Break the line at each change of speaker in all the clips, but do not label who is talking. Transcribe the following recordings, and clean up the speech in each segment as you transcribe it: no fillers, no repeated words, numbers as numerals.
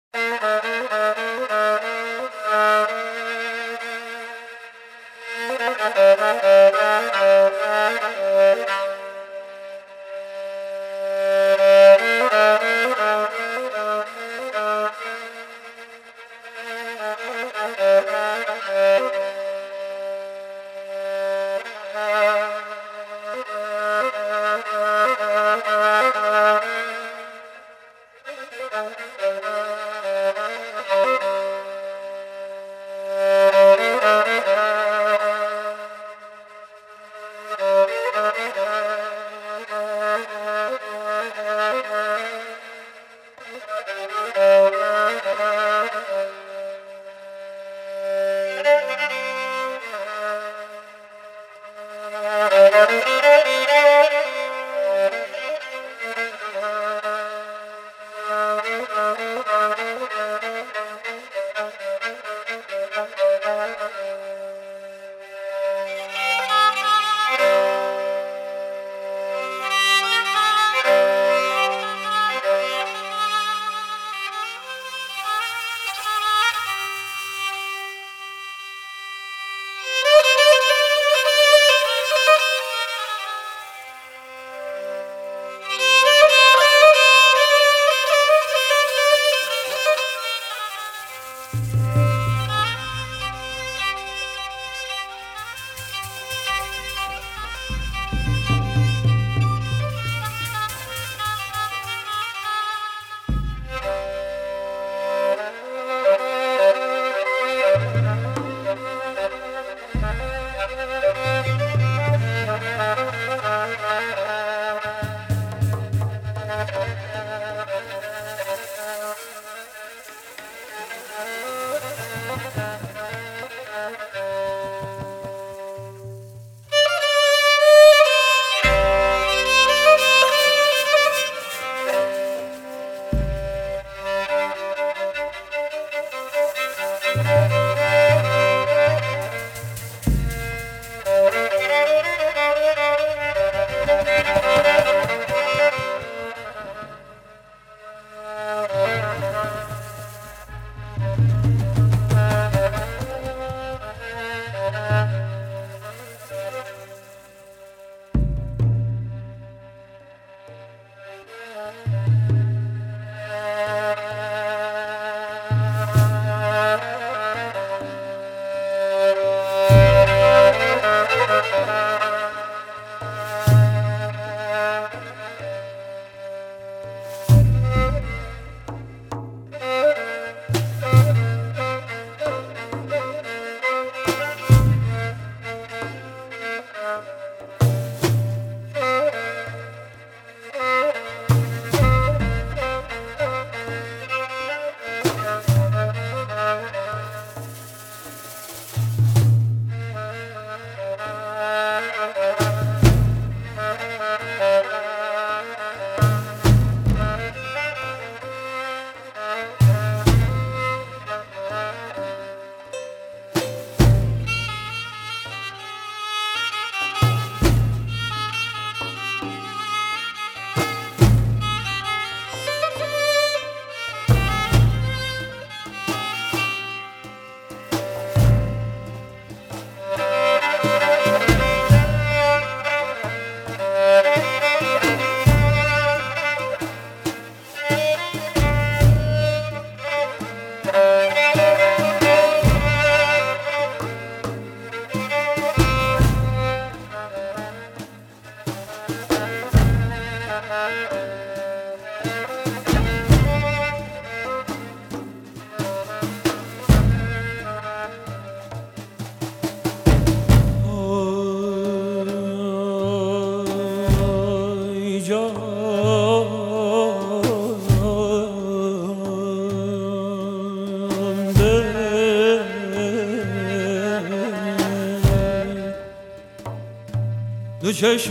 دو چشم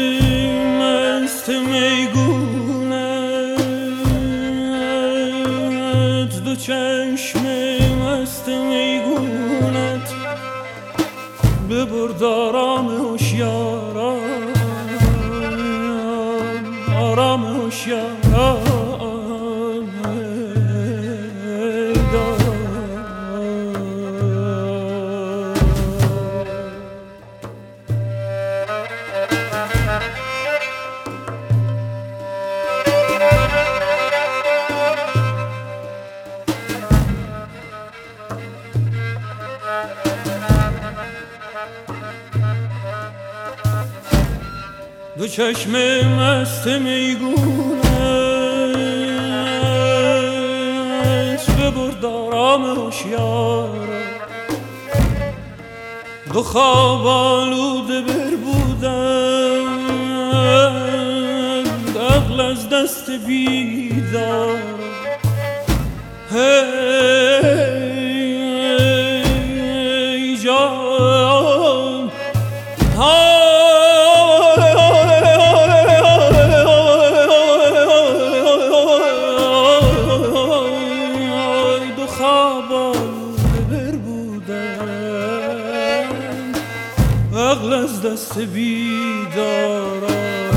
مست میگونت، دو چشم مست میگونت ببرد آرام هوشیاران، آرام هوشیاران. دو چشم مست میگونت ببرد آرام هوشیار، دو خواب آلوده بربودند عقل از دست بیدار. هی جان دو خواب آلوده بربودند عقل از دست بیدار.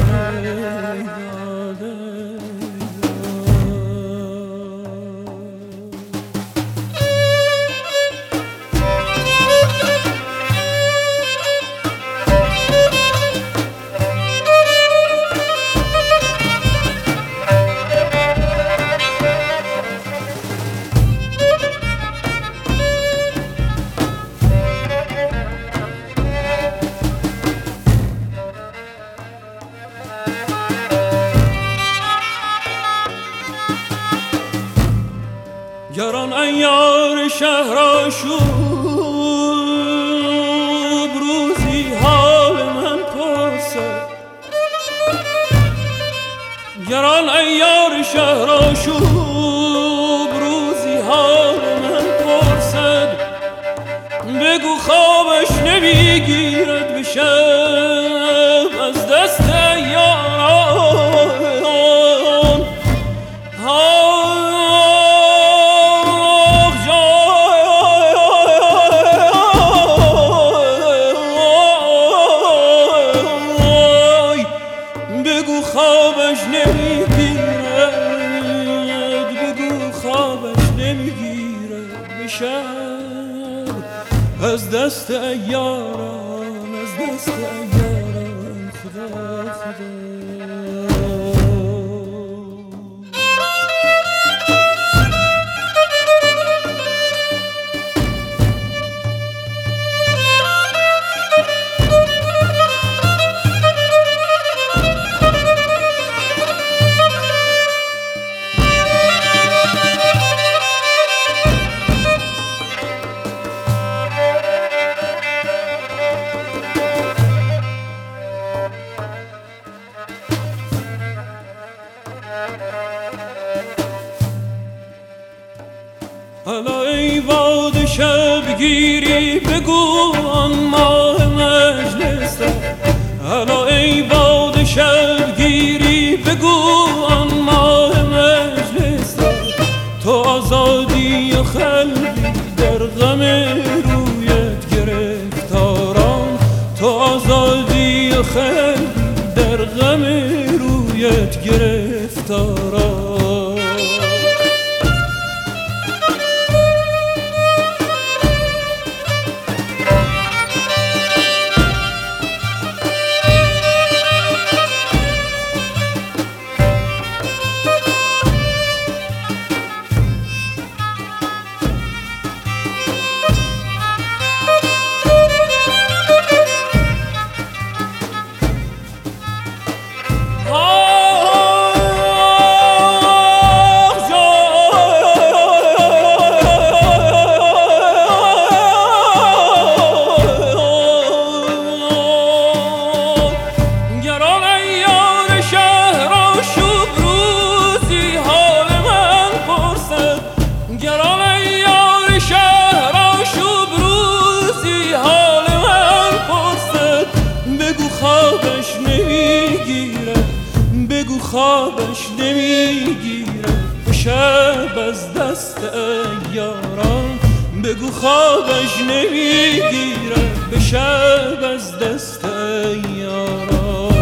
گران عیار شهر آشوب روزی حال من پرسد، گران عیار شهر آشوب روزی حال من پرسد. بگو خوابش نمیگیرد به شب از دست یاران. خوابش نمیگیرد، بگو خوابش نمیگیرد به شب از دست عیاران، از دست عیاران. خدا خدا حالا ای باد شبگیری بگو آن ماه مجلس را، حالا ای باد شبگیری بگو آن ماه مجلس را. تو آزادی و خلقی در غم رویت گرفتاران، تو آزادی و خلقی در غم رویت گرفتاران. خوابش نمیگیره به شب از دست یاران، بگو خوابش نمیگیره به شب از دست یاران.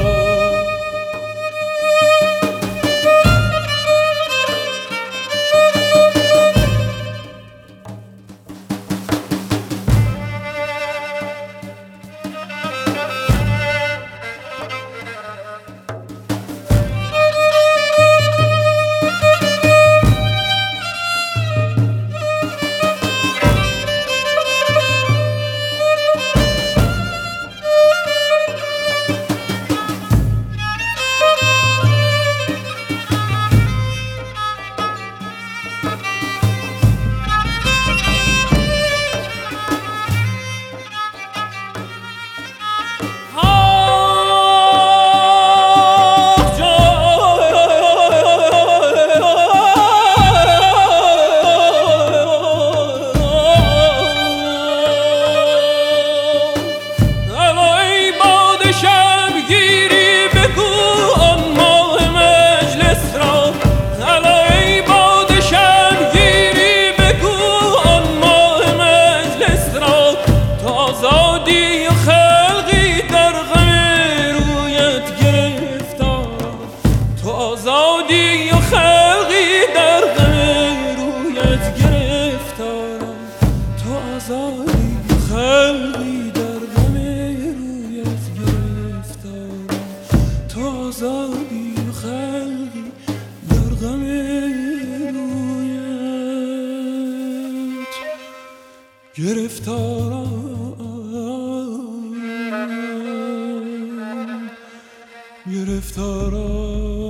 آزادی و خلقی در غم رویت گرفتارم، تو آزادی و خلقی در غم رویت گرفتارم، تو آزادی و خلقی در غم رویت گرفتارم.